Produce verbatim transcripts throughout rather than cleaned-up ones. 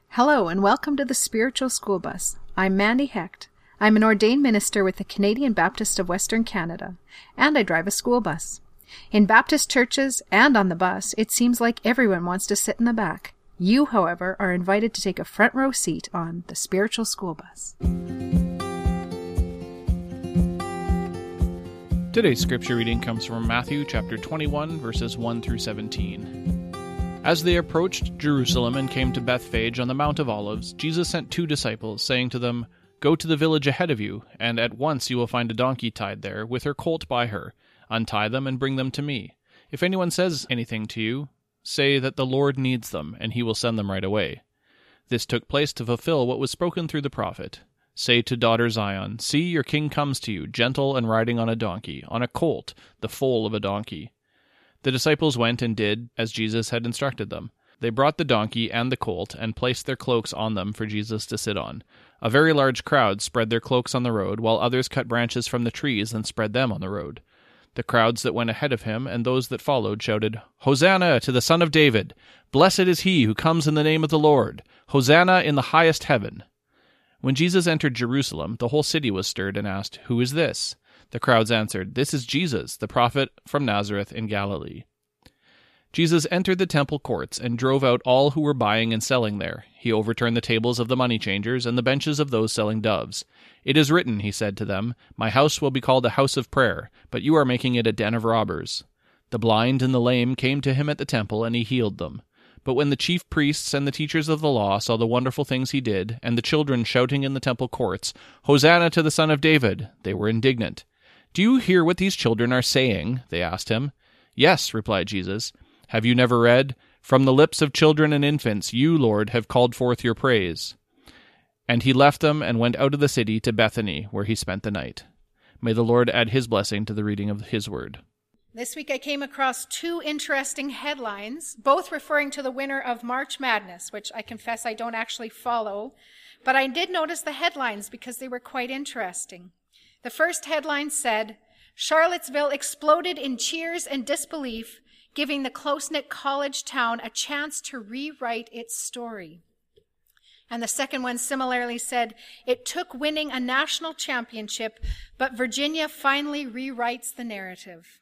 Hello and welcome to the Spiritual School Bus. I'm Mandy Hecht. I'm an ordained minister with the Canadian Baptist of Western Canada, and I drive a school bus. In Baptist churches and on the bus, it seems like everyone wants to sit in the back. You, however, are invited to take a front row seat on the Spiritual School Bus. Today's scripture reading comes from Matthew chapter twenty-one, verses one through seventeen. As they approached Jerusalem and came to Bethphage on the Mount of Olives, Jesus sent two disciples, saying to them, "Go to the village ahead of you, and at once you will find a donkey tied there, with her colt by her. Untie them and bring them to me. If anyone says anything to you, say that the Lord needs them, and he will send them right away." This took place to fulfill what was spoken through the prophet. "Say to daughter Zion, see, your king comes to you, gentle and riding on a donkey, on a colt, the foal of a donkey." The disciples went and did as Jesus had instructed them. They brought the donkey and the colt and placed their cloaks on them for Jesus to sit on. A very large crowd spread their cloaks on the road, while others cut branches from the trees and spread them on the road. The crowds that went ahead of him and those that followed shouted, "Hosanna to the Son of David! Blessed is he who comes in the name of the Lord! Hosanna in the highest heaven!" When Jesus entered Jerusalem, the whole city was stirred and asked, "Who is this?" The crowds answered, "This is Jesus, the prophet from Nazareth in Galilee." Jesus entered the temple courts and drove out all who were buying and selling there. He overturned the tables of the money changers and the benches of those selling doves. "It is written," he said to them, "My house will be called a house of prayer, but you are making it a den of robbers." The blind and the lame came to him at the temple, and he healed them. But when the chief priests and the teachers of the law saw the wonderful things he did, and the children shouting in the temple courts, "Hosanna to the Son of David," they were indignant. "Do you hear what these children are saying?" they asked him. "Yes," replied Jesus. "Have you never read, 'From the lips of children and infants you, Lord, have called forth your praise'?" And he left them and went out of the city to Bethany, where he spent the night. May the Lord add his blessing to the reading of his word. This week I came across two interesting headlines, both referring to the winner of March Madness, which I confess I don't actually follow, but I did notice the headlines because they were quite interesting. The first headline said, "Charlottesville exploded in cheers and disbelief, giving the close-knit college town a chance to rewrite its story." And the second one similarly said, "It took winning a national championship, but Virginia finally rewrites the narrative."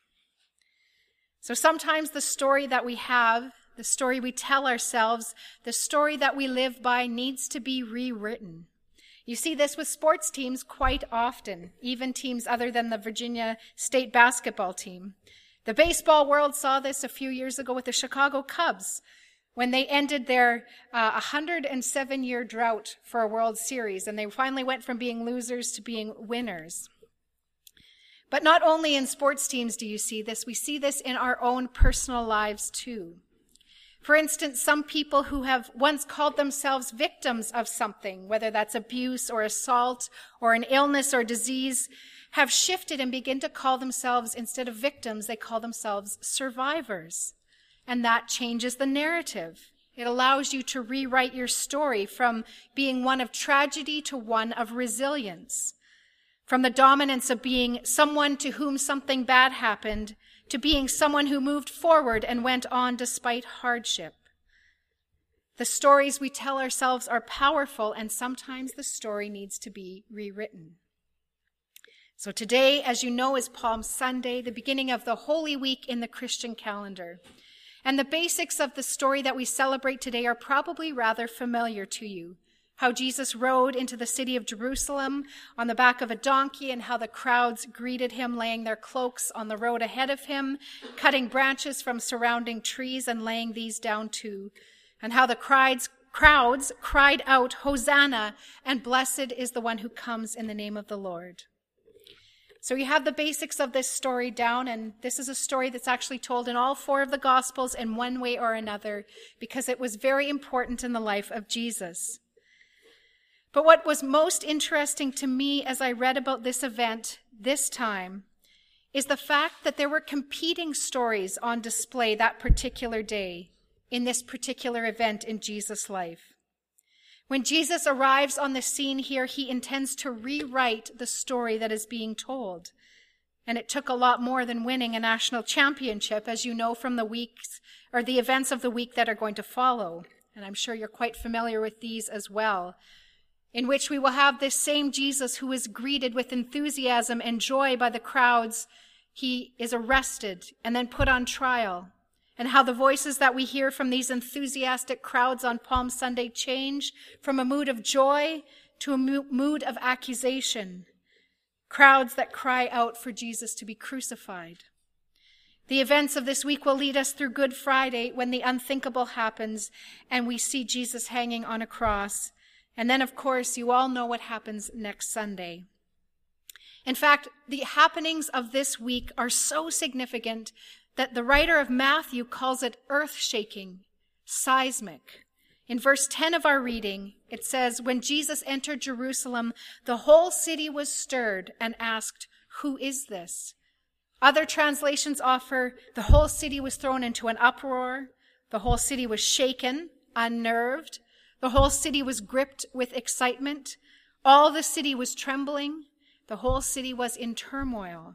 So sometimes the story that we have, the story we tell ourselves, the story that we live by needs to be rewritten. You see this with sports teams quite often, even teams other than the Virginia State basketball team. The baseball world saw this a few years ago with the Chicago Cubs when they ended their uh, one hundred seven year drought for a World Series, and they finally went from being losers to being winners. But not only in sports teams do you see this, we see this in our own personal lives too. For instance, some people who have once called themselves victims of something, whether that's abuse or assault or an illness or disease, have shifted and begin to call themselves, instead of victims, they call themselves survivors. And that changes the narrative. It allows you to rewrite your story from being one of tragedy to one of resilience. From the dominance of being someone to whom something bad happened to being someone who moved forward and went on despite hardship. The stories we tell ourselves are powerful, and sometimes the story needs to be rewritten. So today, as you know, is Palm Sunday, the beginning of the Holy Week in the Christian calendar. And the basics of the story that we celebrate today are probably rather familiar to you. How Jesus rode into the city of Jerusalem on the back of a donkey, and how the crowds greeted him, laying their cloaks on the road ahead of him, cutting branches from surrounding trees and laying these down too. And how the crowds, crowds cried out, "Hosanna," and "Blessed is the one who comes in the name of the Lord." So you have the basics of this story down, and this is a story that's actually told in all four of the Gospels in one way or another, because it was very important in the life of Jesus. But what was most interesting to me as I read about this event this time is the fact that there were competing stories on display that particular day in this particular event in Jesus' life. When Jesus arrives on the scene here, he intends to rewrite the story that is being told. And it took a lot more than winning a national championship, as you know from the weeks or the events of the week that are going to follow. and I'm sure you're quite familiar with these as well, in which we will have this same Jesus who is greeted with enthusiasm and joy by the crowds. He is arrested and then put on trial, and how the voices that we hear from these enthusiastic crowds on Palm Sunday change from a mood of joy to a mood of accusation. Crowds that cry out for Jesus to be crucified. The events of this week will lead us through Good Friday, when the unthinkable happens and we see Jesus hanging on a cross. And then, of course, you all know what happens next Sunday. In fact, the happenings of this week are so significant that the writer of Matthew calls it earth-shaking, seismic. In verse ten of our reading, it says, "When Jesus entered Jerusalem, the whole city was stirred and asked, 'Who is this?' Other translations offer, the whole city was thrown into an uproar. The whole city was shaken, unnerved. The whole city was gripped with excitement. All the city was trembling. The whole city was in turmoil."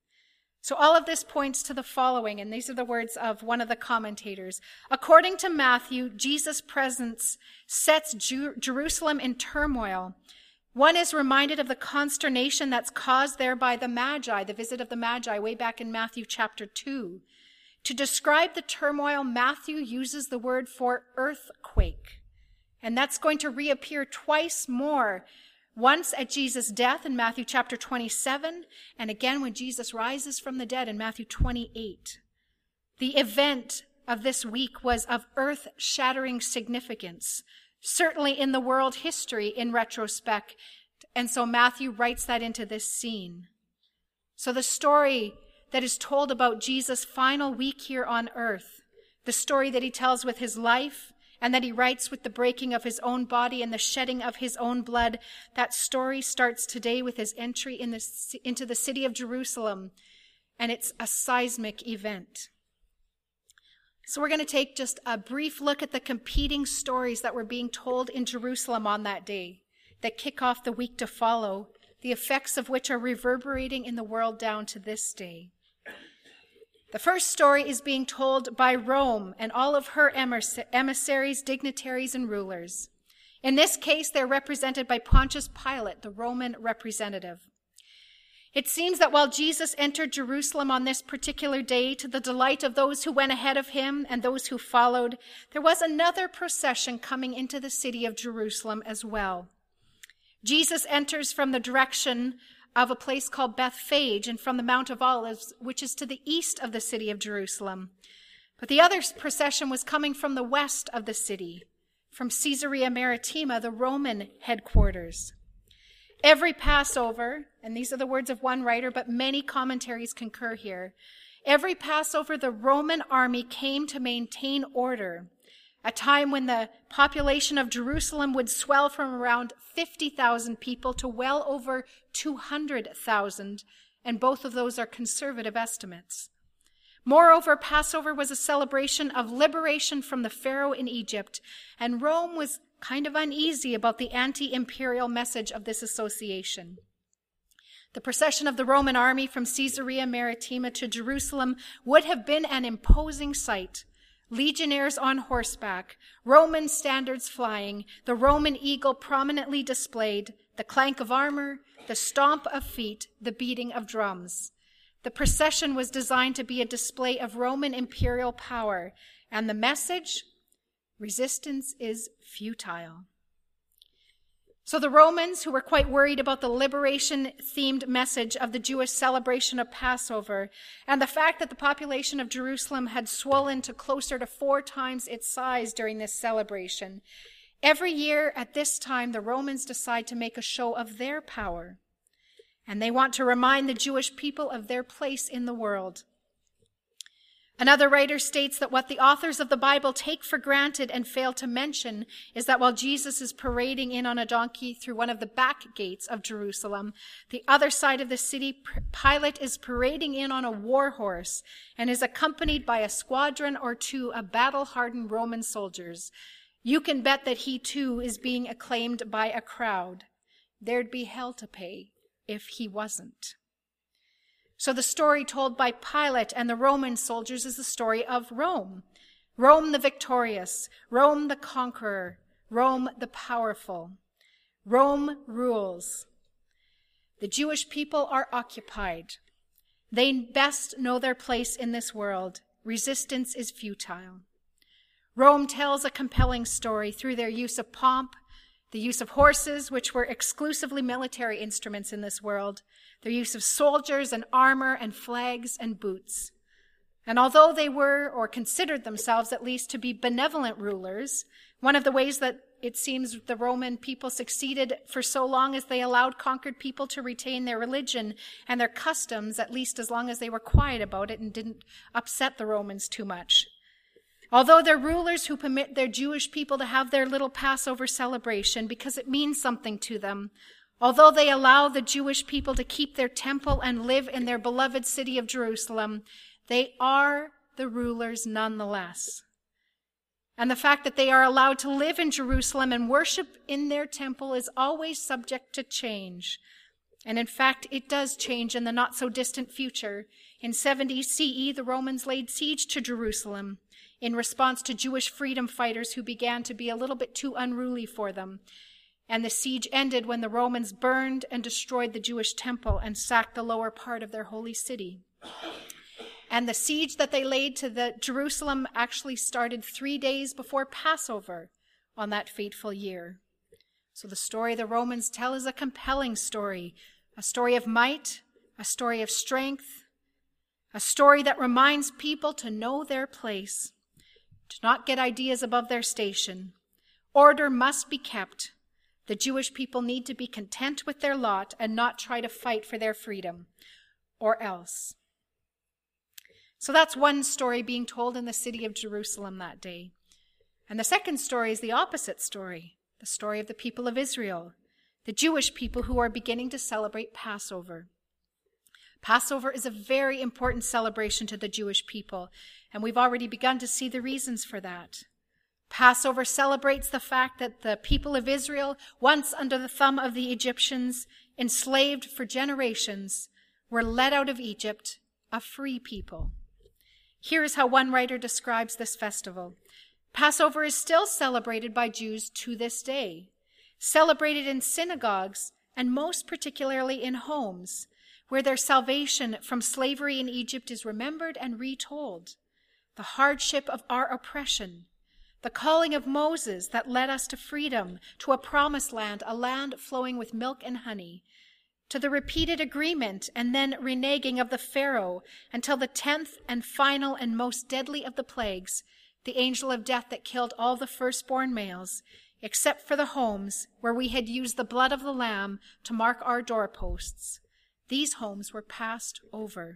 So all of this points to the following, and these are the words of one of the commentators. According to Matthew, Jesus' presence sets Jer- Jerusalem in turmoil. One is reminded of the consternation that's caused there by the Magi, the visit of the Magi, way back in Matthew chapter two. To describe the turmoil, Matthew uses the word for earthquake. And that's going to reappear twice more. Once at Jesus' death in Matthew chapter twenty-seven, and again when Jesus rises from the dead in Matthew twenty-eight. The event of this week was of earth-shattering significance, certainly in the world history in retrospect, and so Matthew writes that into this scene. So the story that is told about Jesus' final week here on earth, the story that he tells with his life, and that he writes with the breaking of his own body and the shedding of his own blood, that story starts today with his entry in the, into the city of Jerusalem, and it's a seismic event. So we're going to take just a brief look at the competing stories that were being told in Jerusalem on that day, that kick off the week to follow, the effects of which are reverberating in the world down to this day. The first story is being told by Rome and all of her emissaries, dignitaries, and rulers. In this case, they're represented by Pontius Pilate, the Roman representative. It seems that while Jesus entered Jerusalem on this particular day, to the delight of those who went ahead of him and those who followed, there was another procession coming into the city of Jerusalem as well. Jesus enters from the direction of a place called Bethphage and from the Mount of Olives, which is to the east of the city of Jerusalem. But the other procession was coming from the west of the city, from Caesarea Maritima, the Roman headquarters. Every Passover, and these are the words of one writer, but many commentaries concur here, every Passover the Roman army came to maintain order, a time when the population of Jerusalem would swell from around fifty thousand people to well over two hundred thousand, and both of those are conservative estimates. Moreover, Passover was a celebration of liberation from the Pharaoh in Egypt, and Rome was kind of uneasy about the anti-imperial message of this association. The procession of the Roman army from Caesarea Maritima to Jerusalem would have been an imposing sight. Legionnaires on horseback, Roman standards flying, the Roman eagle prominently displayed, the clank of armor, the stomp of feet, the beating of drums. The procession was designed to be a display of Roman imperial power, and the message, resistance is futile. So the Romans, who were quite worried about the liberation-themed message of the Jewish celebration of Passover, and the fact that the population of Jerusalem had swollen to closer to four times its size during this celebration, every year at this time the Romans decide to make a show of their power, and they want to remind the Jewish people of their place in the world. Another writer states that what the authors of the Bible take for granted and fail to mention is that while Jesus is parading in on a donkey through one of the back gates of Jerusalem, the other side of the city, Pilate is parading in on a war horse and is accompanied by a squadron or two of battle-hardened Roman soldiers. You can bet that he too is being acclaimed by a crowd. There'd be hell to pay if he wasn't. So the story told by Pilate and the Roman soldiers is the story of Rome. Rome the victorious, Rome the conqueror, Rome the powerful. Rome rules. The Jewish people are occupied. They best know their place in this world. Resistance is futile. Rome tells a compelling story through their use of pomp, the use of horses, which were exclusively military instruments in this world, their use of soldiers and armor and flags and boots. And although they were, or considered themselves at least, to be benevolent rulers, one of the ways that it seems the Roman people succeeded for so long as they allowed conquered people to retain their religion and their customs, at least as long as they were quiet about it and didn't upset the Romans too much. Although they're rulers who permit their Jewish people to have their little Passover celebration because it means something to them, although they allow the Jewish people to keep their temple and live in their beloved city of Jerusalem, they are the rulers nonetheless. And the fact that they are allowed to live in Jerusalem and worship in their temple is always subject to change. And in fact, it does change in the not-so-distant future. In seventy C E, the Romans laid siege to Jerusalem in response to Jewish freedom fighters who began to be a little bit too unruly for them. And the siege ended when the Romans burned and destroyed the Jewish temple and sacked the lower part of their holy city. And the siege that they laid to the Jerusalem actually started three days before Passover on that fateful year. So the story the Romans tell is a compelling story, a story of might, a story of strength, a story that reminds people to know their place, to not get ideas above their station. Order must be kept. The Jewish people need to be content with their lot and not try to fight for their freedom, or else. So that's one story being told in the city of Jerusalem that day. And the second story is the opposite story, the story of the people of Israel, the Jewish people who are beginning to celebrate Passover. Passover is a very important celebration to the Jewish people, and we've already begun to see the reasons for that. Passover celebrates the fact that the people of Israel, once under the thumb of the Egyptians, enslaved for generations, were led out of Egypt, a free people. Here is how one writer describes this festival. Passover is still celebrated by Jews to this day, celebrated in synagogues and most particularly in homes, where their salvation from slavery in Egypt is remembered and retold, the hardship of our oppression, the calling of Moses that led us to freedom, to a promised land, a land flowing with milk and honey, to the repeated agreement and then reneging of the Pharaoh until the tenth and final and most deadly of the plagues, the angel of death that killed all the firstborn males, except for the homes where we had used the blood of the Lamb to mark our doorposts. These homes were passed over.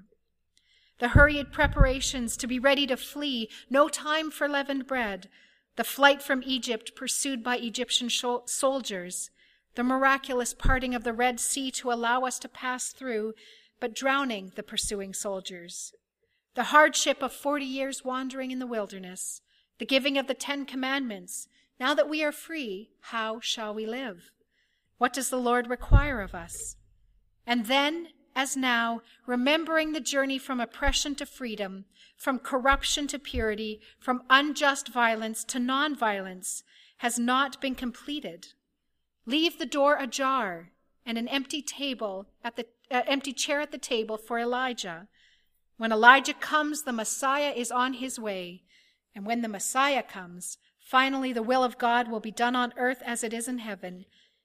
The hurried preparations to be ready to flee, no time for leavened bread, the flight from Egypt pursued by Egyptian soldiers, the miraculous parting of the Red Sea to allow us to pass through, but drowning the pursuing soldiers. The hardship of forty years wandering in the wilderness, the giving of the Ten Commandments. Now that we are free, how shall we live? What does the Lord require of us? And then, as now, remembering the journey from oppression to freedom, from corruption to purity, from unjust violence to nonviolence, has not been completed. Leave the door ajar and an empty table at the uh, empty chair at the table for Elijah. When Elijah comes, the Messiah is on his way. And when the Messiah comes, finally the will of God will be done on earth as it is in heaven,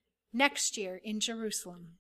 next year in Jerusalem.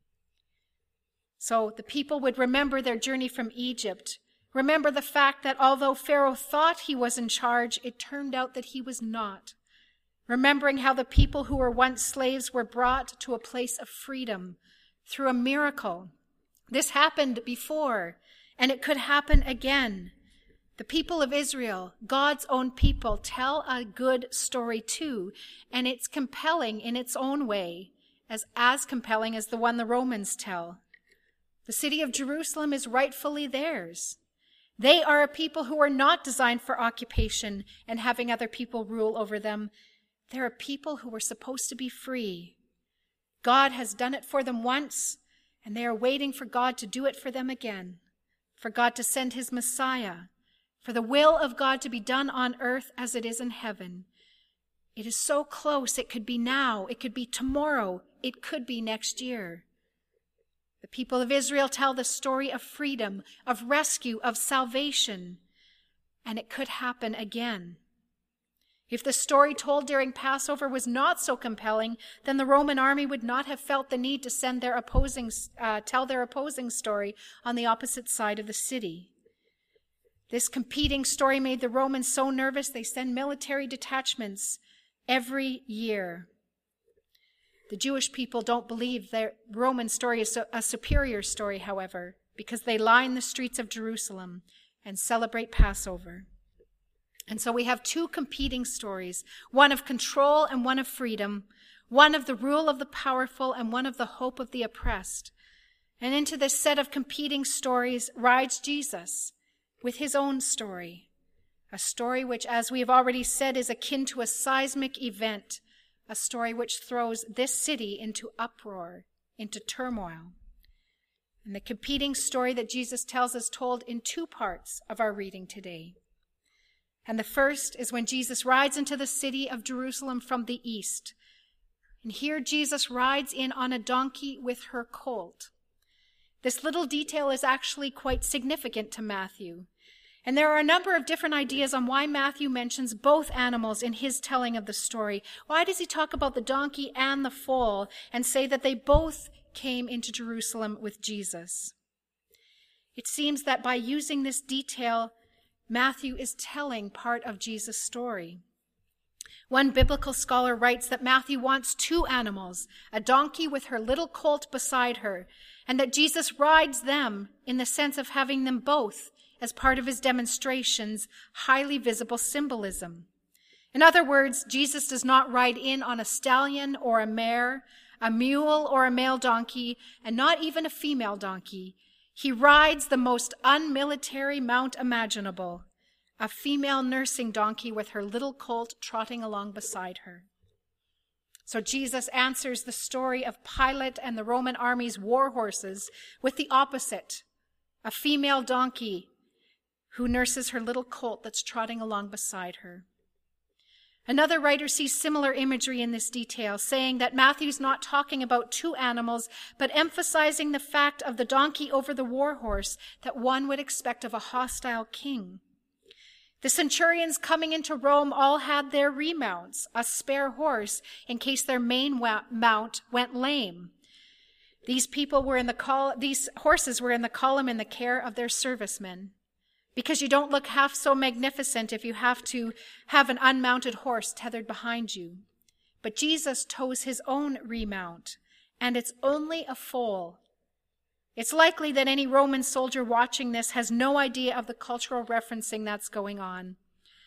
So the people would remember their journey from Egypt, remember the fact that although Pharaoh thought he was in charge, it turned out that he was not. Remembering how the people who were once slaves were brought to a place of freedom through a miracle. This happened before, and it could happen again. The people of Israel, God's own people, tell a good story too, and it's compelling in its own way, as, as compelling as the one the Romans tell. The city of Jerusalem is rightfully theirs. They are a people who are not designed for occupation and having other people rule over them. They're a people who were supposed to be free. God has done it for them once, and they are waiting for God to do it for them again, for God to send his Messiah, for the will of God to be done on earth as it is in heaven. It is so close. It could be now. It could be tomorrow. It could be next year. The people of Israel tell the story of freedom, of rescue, of salvation, and it could happen again. If the story told during Passover was not so compelling, then the Roman army would not have felt the need to send their opposing, uh, tell their opposing story on the opposite side of the city. This competing story made the Romans so nervous they send military detachments every year. The Jewish people don't believe their Roman story is a superior story, however, because they line the streets of Jerusalem and celebrate Passover. And so we have two competing stories, one of control and one of freedom, one of the rule of the powerful and one of the hope of the oppressed. And into this set of competing stories rides Jesus with his own story, a story which, as we have already said, is akin to a seismic event, a story which throws this city into uproar, into turmoil. And the competing story that Jesus tells is told in two parts of our reading today. And the first is when Jesus rides into the city of Jerusalem from the east. And here Jesus rides in on a donkey with her colt. This little detail is actually quite significant to Matthew. And there are a number of different ideas on why Matthew mentions both animals in his telling of the story. Why does he talk about the donkey and the foal and say that they both came into Jerusalem with Jesus? It seems that by using this detail, Matthew is telling part of Jesus' story. One biblical scholar writes that Matthew wants two animals, a donkey with her little colt beside her, and that Jesus rides them in the sense of having them both as part of his demonstration's highly visible symbolism. In other words, Jesus does not ride in on a stallion or a mare, a mule or a male donkey, and not even a female donkey. He rides the most unmilitary mount imaginable, a female nursing donkey with her little colt trotting along beside her. So Jesus answers the story of Pilate and the Roman army's war horses with the opposite, a female donkey who nurses her little colt that's trotting along beside her. Another writer sees similar imagery in this detail, saying that Matthew's not talking about two animals, but emphasizing the fact of the donkey over the war horse that one would expect of a hostile king. The centurions coming into Rome all had their remounts, a spare horse, in case their main mount went lame. These people were in the col- these horses were in the column in the care of their servicemen, because you don't look half so magnificent if you have to have an unmounted horse tethered behind you. But Jesus tows his own remount, and it's only a foal. It's likely that any Roman soldier watching this has no idea of the cultural referencing that's going on.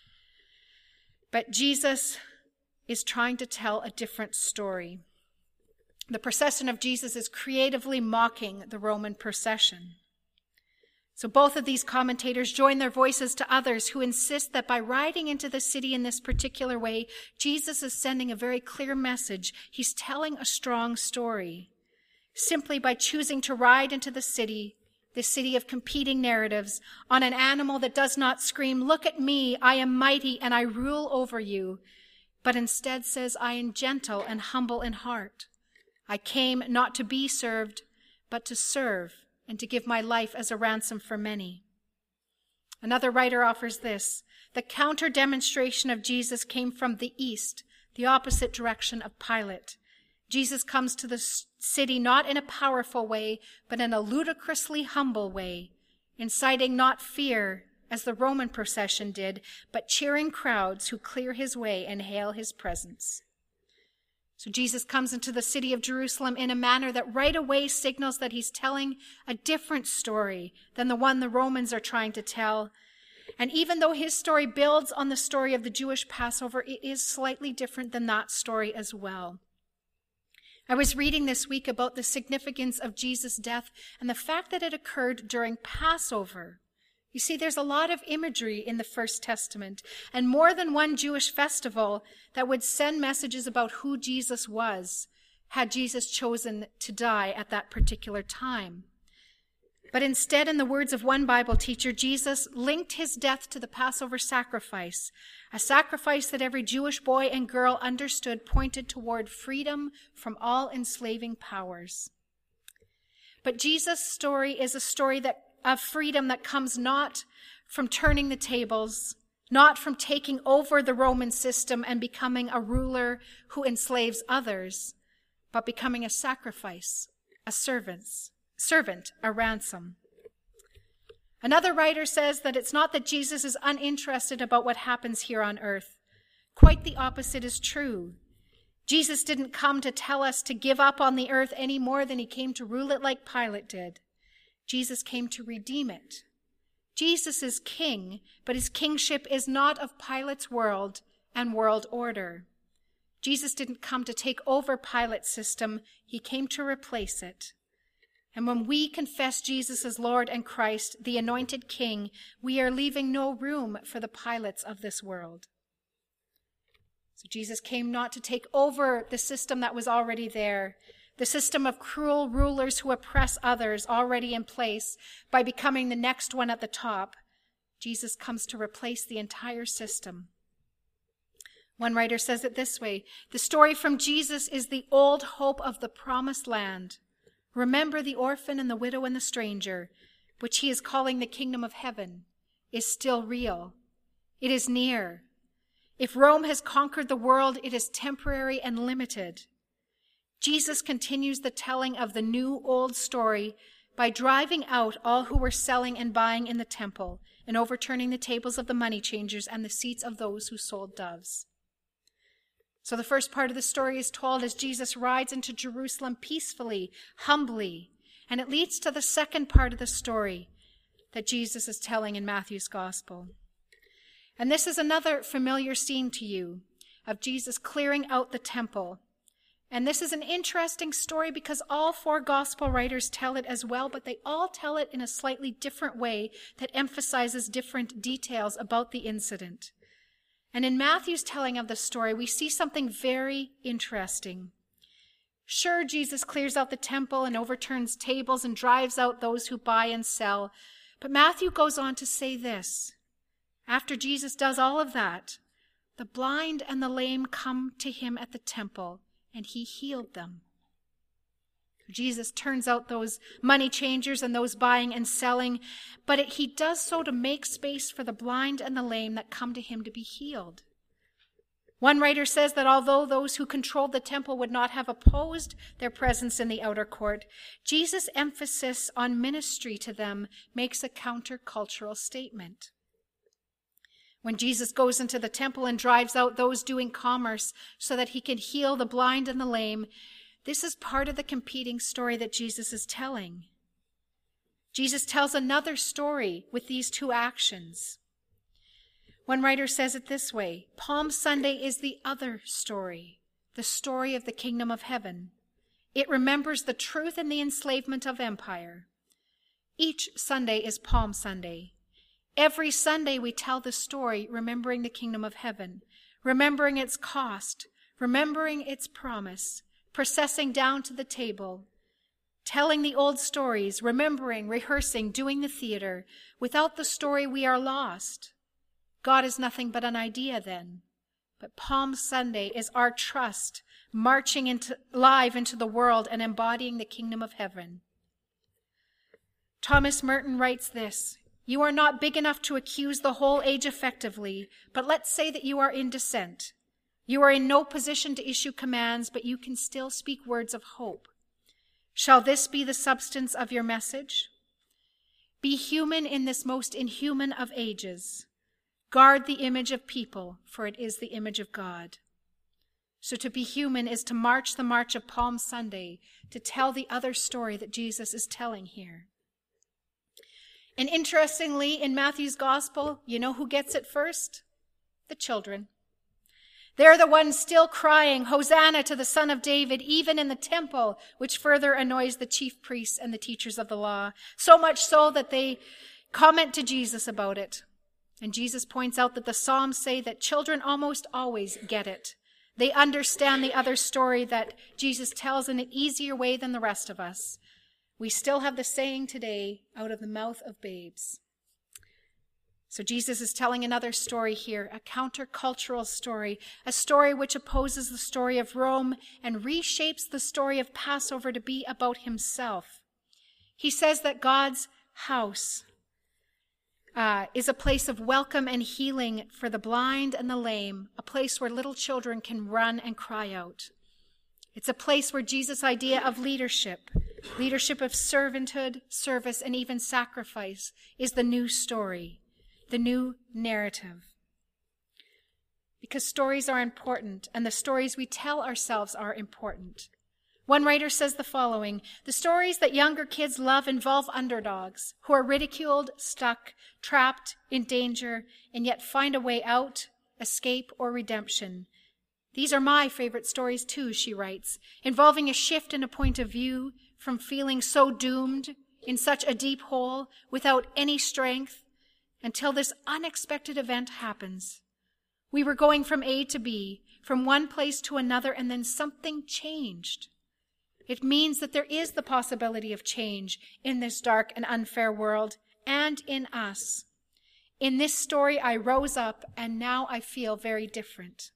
But Jesus is trying to tell a different story. The procession of Jesus is creatively mocking the Roman procession. So both of these commentators join their voices to others who insist that by riding into the city in this particular way, Jesus is sending a very clear message. He's telling a strong story. Simply by choosing to ride into the city, the city of competing narratives, on an animal that does not scream, "Look at me, I am mighty and I rule over you," but instead says, "I am gentle and humble in heart. I came not to be served, but to serve, and to give my life as a ransom for many." Another writer offers this: the counter demonstration of Jesus came from the east, the opposite direction of Pilate. Jesus comes to the city not in a powerful way, but in a ludicrously humble way, inciting not fear, as the Roman procession did, but cheering crowds who clear his way and hail his presence. So Jesus comes into the city of Jerusalem in a manner that right away signals that he's telling a different story than the one the Romans are trying to tell. And even though his story builds on the story of the Jewish Passover, it is slightly different than that story as well. I was reading this week about the significance of Jesus' death and the fact that it occurred during Passover. You see, there's a lot of imagery in the First Testament, and more than one Jewish festival that would send messages about who Jesus was, had Jesus chosen to die at that particular time. But instead, in the words of one Bible teacher, Jesus linked his death to the Passover sacrifice, a sacrifice that every Jewish boy and girl understood pointed toward freedom from all enslaving powers. But Jesus' story is a story that of freedom that comes not from turning the tables, not from taking over the Roman system and becoming a ruler who enslaves others, but becoming a sacrifice, a servant's, servant, a ransom. Another writer says that it's not that Jesus is uninterested about what happens here on earth. Quite the opposite is true. Jesus didn't come to tell us to give up on the earth any more than he came to rule it like Pilate did. Jesus came to redeem it. Jesus is king, but his kingship is not of Pilate's world and world order. Jesus didn't come to take over Pilate's system. He came to replace it. And when we confess Jesus as Lord and Christ, the anointed King, we are leaving no room for the Pilates of this world. So Jesus came not to take over the system that was already there, the system of cruel rulers who oppress others already in place by becoming the next one at the top. Jesus comes to replace the entire system. One writer says it this way: the story from Jesus is the old hope of the promised land. Remember the orphan and the widow and the stranger, which he is calling the kingdom of heaven, is still real. It is near. If Rome has conquered the world, it is temporary and limited. Jesus continues the telling of the new old story by driving out all who were selling and buying in the temple and overturning the tables of the money changers and the seats of those who sold doves. So the first part of the story is told as Jesus rides into Jerusalem peacefully, humbly, and it leads to the second part of the story that Jesus is telling in Matthew's gospel. And this is another familiar scene to you of Jesus clearing out the temple. And this is an interesting story because all four gospel writers tell it as well, but they all tell it in a slightly different way that emphasizes different details about the incident. And in Matthew's telling of the story, we see something very interesting. Sure, Jesus clears out the temple and overturns tables and drives out those who buy and sell. But Matthew goes on to say this: after Jesus does all of that, the blind and the lame come to him at the temple, and he healed them. Jesus turns out those money changers and those buying and selling, but it, he does so to make space for the blind and the lame that come to him to be healed. One writer says that although those who controlled the temple would not have opposed their presence in the outer court, Jesus' emphasis on ministry to them makes a countercultural statement. When Jesus goes into the temple and drives out those doing commerce so that he can heal the blind and the lame, this is part of the competing story that Jesus is telling. Jesus tells another story with these two actions. One writer says it this way: Palm Sunday is the other story, the story of the kingdom of heaven. It remembers the truth in the enslavement of empire. Each Sunday is Palm Sunday. Every Sunday we tell the story remembering the kingdom of heaven, remembering its cost, remembering its promise, processing down to the table, telling the old stories, remembering, rehearsing, doing the theater. Without the story, we are lost. God is nothing but an idea then. But Palm Sunday is our trust, marching into, live into the world and embodying the kingdom of heaven. Thomas Merton writes this: you are not big enough to accuse the whole age effectively, but let's say that you are in dissent. You are in no position to issue commands, but you can still speak words of hope. Shall this be the substance of your message? Be human in this most inhuman of ages. Guard the image of people, for it is the image of God. So to be human is to march the march of Palm Sunday, to tell the other story that Jesus is telling here. And interestingly, in Matthew's gospel, you know who gets it first? The children. They're the ones still crying, Hosanna to the Son of David, even in the temple, which further annoys the chief priests and the teachers of the law, so much so that they comment to Jesus about it. And Jesus points out that the Psalms say that children almost always get it. They understand the other story that Jesus tells in an easier way than the rest of us. We still have the saying today, out of the mouth of babes. So Jesus is telling another story here, a countercultural story, a story which opposes the story of Rome and reshapes the story of Passover to be about himself. He says that God's house uh, is a place of welcome and healing for the blind and the lame, a place where little children can run and cry out. It's a place where Jesus' idea of leadership, leadership of servanthood, service, and even sacrifice is the new story, the new narrative. Because stories are important, and the stories we tell ourselves are important. One writer says the following: the stories that younger kids love involve underdogs who are ridiculed, stuck, trapped, in danger, and yet find a way out, escape, or redemption. These are my favorite stories too, she writes, involving a shift in a point of view from feeling so doomed in such a deep hole without any strength until this unexpected event happens. We were going from A to B, from one place to another, and then something changed. It means that there is the possibility of change in this dark and unfair world and in us. In this story, I rose up, and now I feel very different.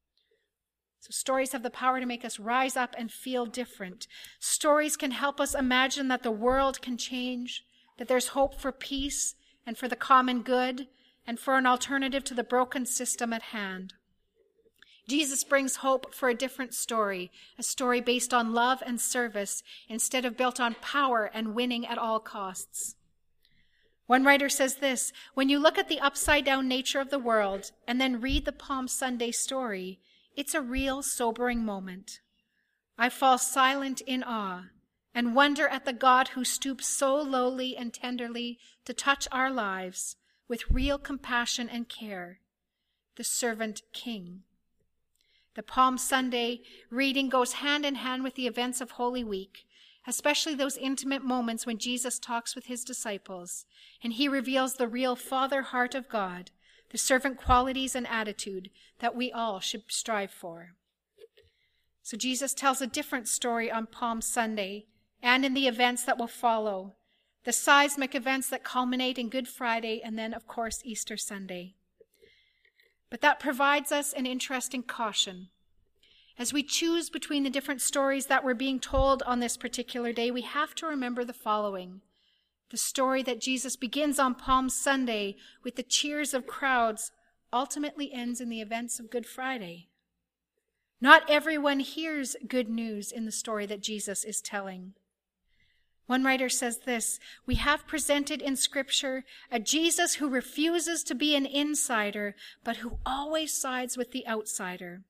So stories have the power to make us rise up and feel different. Stories can help us imagine that the world can change, that there's hope for peace and for the common good, and for an alternative to the broken system at hand. Jesus brings hope for a different story, a story based on love and service instead of built on power and winning at all costs. One writer says this: when you look at the upside-down nature of the world and then read the Palm Sunday story, it's a real sobering moment. I fall silent in awe and wonder at the God who stoops so lowly and tenderly to touch our lives with real compassion and care, the servant king. The Palm Sunday reading goes hand in hand with the events of Holy Week, especially those intimate moments when Jesus talks with his disciples, and he reveals the real Father heart of God, the servant qualities and attitude that we all should strive for. So Jesus tells a different story on Palm Sunday and in the events that will follow, the seismic events that culminate in Good Friday and then, of course, Easter Sunday. But that provides us an interesting caution. As we choose between the different stories that were being told on this particular day, we have to remember the following. The story that Jesus begins on Palm Sunday with the cheers of crowds ultimately ends in the events of Good Friday. Not everyone hears good news in the story that Jesus is telling. One writer says this: we have presented in Scripture a Jesus who refuses to be an insider, but who always sides with the outsider.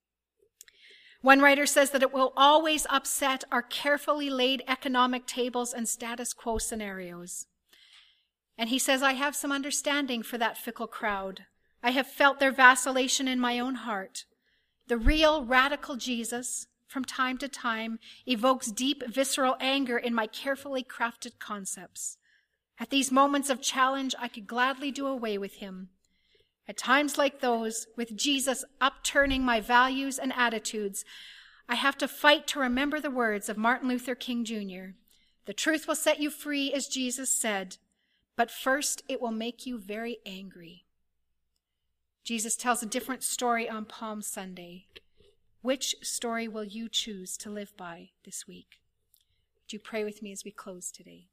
One writer says that it will always upset our carefully laid economic tables and status quo scenarios. And he says, I have some understanding for that fickle crowd. I have felt their vacillation in my own heart. The real radical Jesus, from time to time, evokes deep visceral anger in my carefully crafted concepts. At these moments of challenge, I could gladly do away with him. At times like those, with Jesus upturning my values and attitudes, I have to fight to remember the words of Martin Luther King Junior The truth will set you free, as Jesus said, but first it will make you very angry. Jesus tells a different story on Palm Sunday. Which story will you choose to live by this week? Would you pray with me as we close today?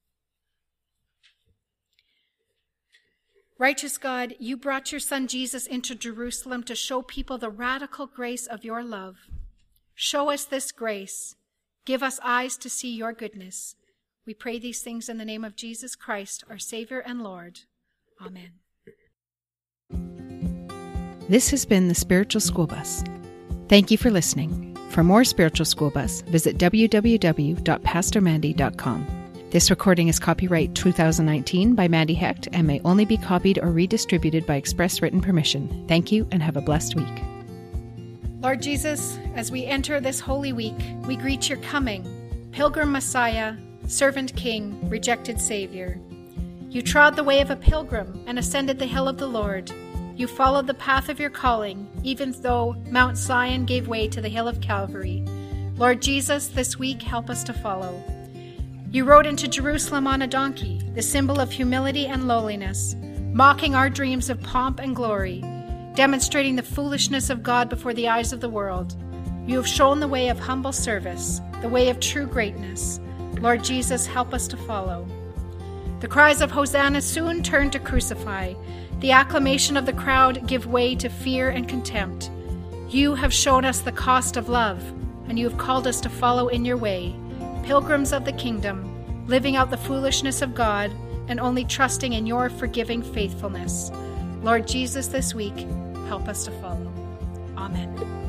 Righteous God, you brought your Son Jesus into Jerusalem to show people the radical grace of your love. Show us this grace. Give us eyes to see your goodness. We pray these things in the name of Jesus Christ, our Savior and Lord. Amen. This has been the Spiritual School Bus. Thank you for listening. For more Spiritual School Bus, visit w w w dot pastor mandy dot com. This recording is copyright two thousand nineteen by Mandy Hecht and may only be copied or redistributed by express written permission. Thank you and have a blessed week. Lord Jesus, as we enter this Holy Week, we greet your coming, Pilgrim Messiah, Servant King, Rejected Savior. You trod the way of a pilgrim and ascended the hill of the Lord. You followed the path of your calling, even though Mount Zion gave way to the hill of Calvary. Lord Jesus, this week help us to follow. You rode into Jerusalem on a donkey, the symbol of humility and lowliness, mocking our dreams of pomp and glory, demonstrating the foolishness of God before the eyes of the world. You have shown the way of humble service, the way of true greatness. Lord Jesus, help us to follow. The cries of Hosanna soon turn to crucify. The acclamation of the crowd give way to fear and contempt. You have shown us the cost of love, and you have called us to follow in your way, pilgrims of the kingdom, living out the foolishness of God and only trusting in your forgiving faithfulness. Lord Jesus, this week, help us to follow. Amen.